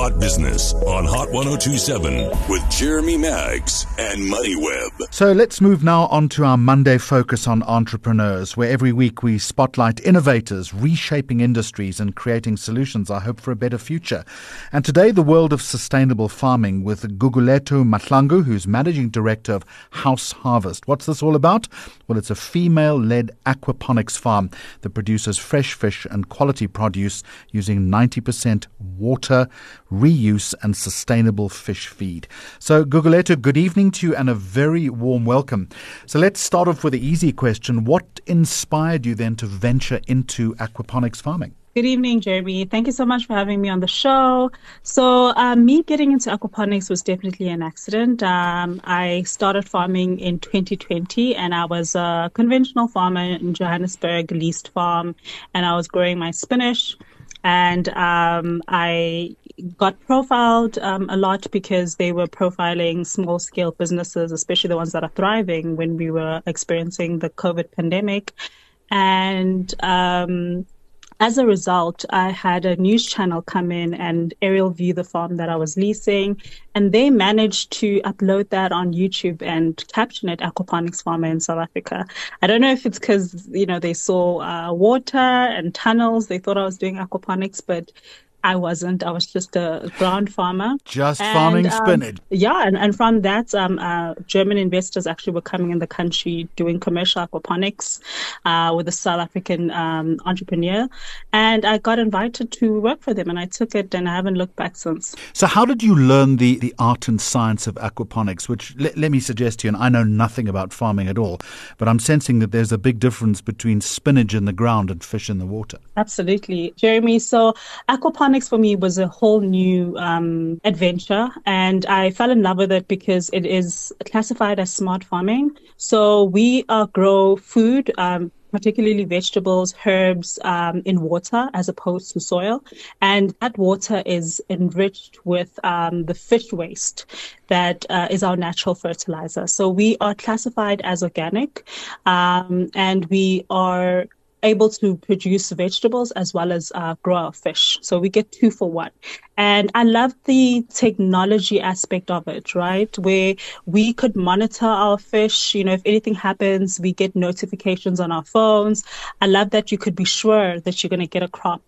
Hot Business on Hot 1027 with Jeremy Maggs and MoneyWeb. So let's move now on to our Monday focus on entrepreneurs, where every week we spotlight innovators, reshaping industries and creating solutions, I hope, for a better future. And today, the world of sustainable farming with Gugulethu Mahlangu, who's Managing Director of House Harvest. What's this all about? Well, it's a female-led aquaponics farm that produces fresh fish and quality produce using 90% water, reuse and sustainable fish feed. So, Gugulethu, good evening to you and a very warm welcome. So let's start off with the easy question. What inspired you then to venture into aquaponics farming? Good evening, Jeremy. Thank you so much for having me on the show. So me getting into aquaponics was definitely an accident. I started farming in 2020 and I was a conventional farmer in Johannesburg, leased farm, and I was growing my spinach. And I got profiled a lot because they were profiling small-scale businesses, especially the ones that are thriving when we were experiencing the COVID pandemic. And as a result, I had a news channel come in and aerial view the farm that I was leasing, and they managed to upload that on YouTube and caption it Aquaponics Farmer in South Africa. I don't know if it's because, they saw water and tunnels. They thought I was doing aquaponics, but I wasn't. I was just a ground farmer. Farming spinach. Yeah, and from that, German investors actually were coming in the country doing commercial aquaponics with a South African entrepreneur. And I got invited to work for them, and I took it, and I haven't looked back since. So how did you learn the art and science of aquaponics, which, let me suggest to you, and I know nothing about farming at all, but I'm sensing that there's a big difference between spinach in the ground and fish in the water. Absolutely, Jeremy. So aquaponics for me was a whole new adventure, and I fell in love with it because it is classified as smart farming. So we grow food, particularly vegetables, herbs, in water as opposed to soil. And that water is enriched with the fish waste that is our natural fertilizer. So we are classified as organic, and we are able to produce vegetables as well as grow our fish. So we get 2 for 1. And I love the technology aspect of it, right? Where we could monitor our fish. If anything happens, we get notifications on our phones. I love that you could be sure that you're going to get a crop.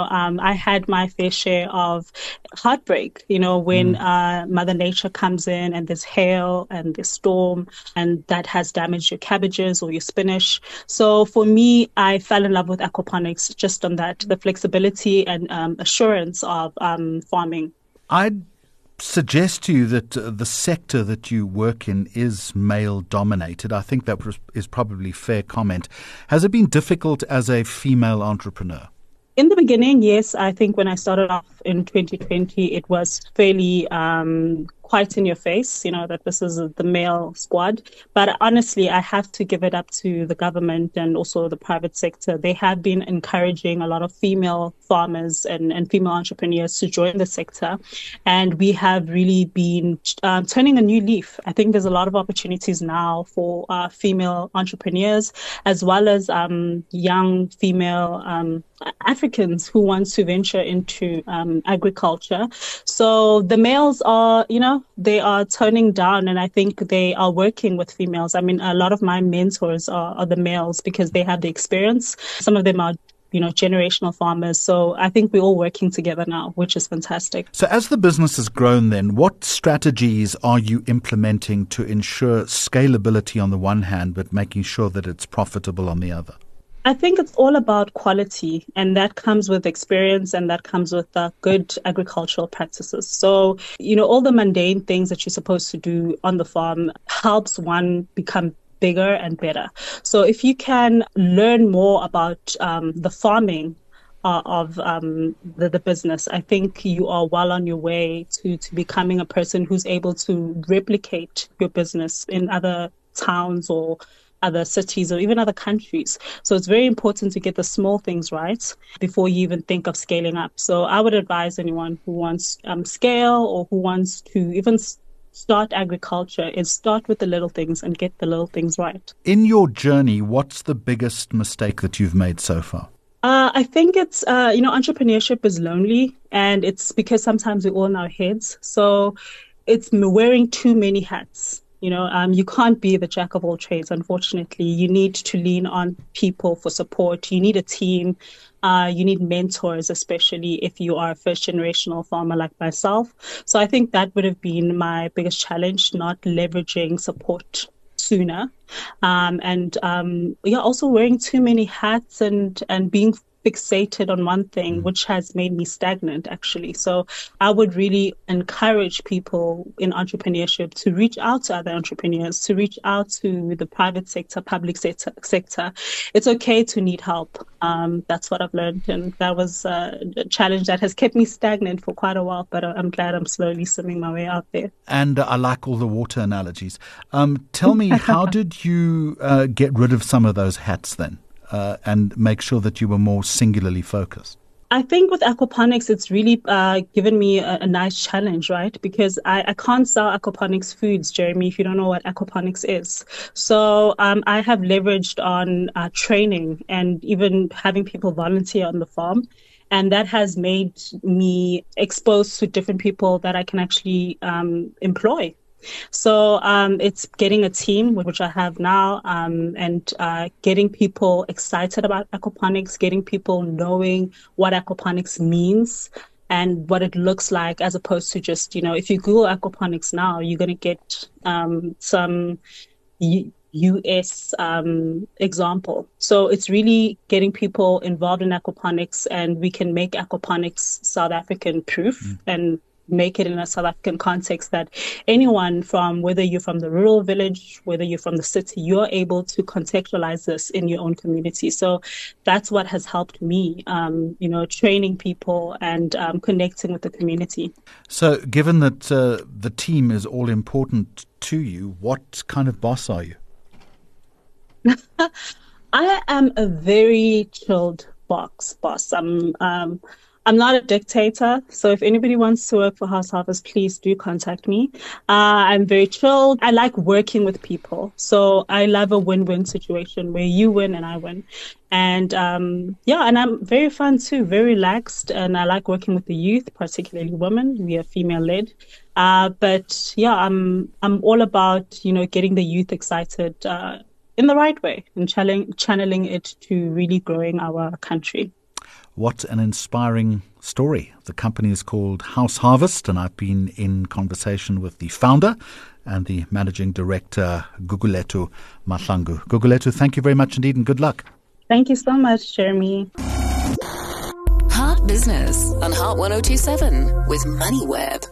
I had my fair share of heartbreak, when Mother Nature comes in and there's hail and there's storm and that has damaged your cabbages or your spinach. So for me, I fell in love with aquaponics just on that, the flexibility and assurance of farming. I'd suggest to you that the sector that you work in is male dominated. I think that is probably fair comment. Has it been difficult as a female entrepreneur? In the beginning, yes. I think when I started off in 2020, it was fairly quite in your face, that this is the male squad. But honestly, I have to give it up to the government and also the private sector. They have been encouraging a lot of female farmers and female entrepreneurs to join the sector. And we have really been turning a new leaf. I think there's a lot of opportunities now for female entrepreneurs, as well as young female Africans who want to venture into agriculture. So the males are, they are toning down, and I think they are working with females. I mean, a lot of my mentors are the males because they have the experience. Some of them are generational farmers. So I think we're all working together now, which is fantastic. So as the business has grown then, what strategies are you implementing to ensure scalability on the one hand, but making sure that it's profitable on the other? I think it's all about quality, and that comes with experience, and that comes with good agricultural practices. So, all the mundane things that you're supposed to do on the farm helps one become bigger and better. So if you can learn more about the farming of the business, I think you are well on your way to becoming a person who's able to replicate your business in other towns or other cities or even other countries. So it's very important to get the small things right before you even think of scaling up. So I would advise anyone who wants scale or who wants to even start agriculture is start with the little things and get the little things right. In your journey, what's the biggest mistake that you've made so far? I think it's, entrepreneurship is lonely, and it's because sometimes we're all in our heads. So it's wearing too many hats. You can't be the jack of all trades, unfortunately. You need to lean on people for support. You need a team. You need mentors, especially if you are a first generational farmer like myself. So I think that would have been my biggest challenge, not leveraging support sooner. Also wearing too many hats and being fixated on one thing, which has made me stagnant, actually. So I would really encourage people in entrepreneurship to reach out to other entrepreneurs, to reach out to the private sector, public sector. It's okay to need help. That's what I've learned. And that was a challenge that has kept me stagnant for quite a while, but I'm glad I'm slowly swimming my way out there. And I like all the water analogies. Tell me, how did you get rid of some of those hats then? And make sure that you were more singularly focused? I think with aquaponics, it's really given me a nice challenge, right? Because I can't sell aquaponics foods, Jeremy, if you don't know what aquaponics is. So I have leveraged on training and even having people volunteer on the farm. And that has made me exposed to different people that I can actually employ. So it's getting a team, which I have now, and getting people excited about aquaponics, getting people knowing what aquaponics means and what it looks like, as opposed to just, if you Google aquaponics now, you're going to get some US example. So it's really getting people involved in aquaponics, and we can make aquaponics South African proof and make it in a South African context, that anyone, from whether you're from the rural village, whether you're from the city, you're able to contextualize this in your own community. So that's what has helped me, training people and connecting with the community. So given that the team is all important to you, what kind of boss are you? I am a very chilled boss. I'm not a dictator, so if anybody wants to work for House Harvest, please do contact me. I'm very chilled. I like working with people. So I love a win-win situation where you win and I win. And and I'm very fun too, very relaxed. And I like working with the youth, particularly women. We are female-led. I'm all about, getting the youth excited in the right way and channeling it to really growing our country. What an inspiring story. The company is called House Harvest, and I've been in conversation with the founder and the managing director, Gugulethu Mahlangu. Gugulethu, thank you very much indeed, and good luck. Thank you so much, Jeremy. Heart Business on Heart 102.7 with MoneyWeb.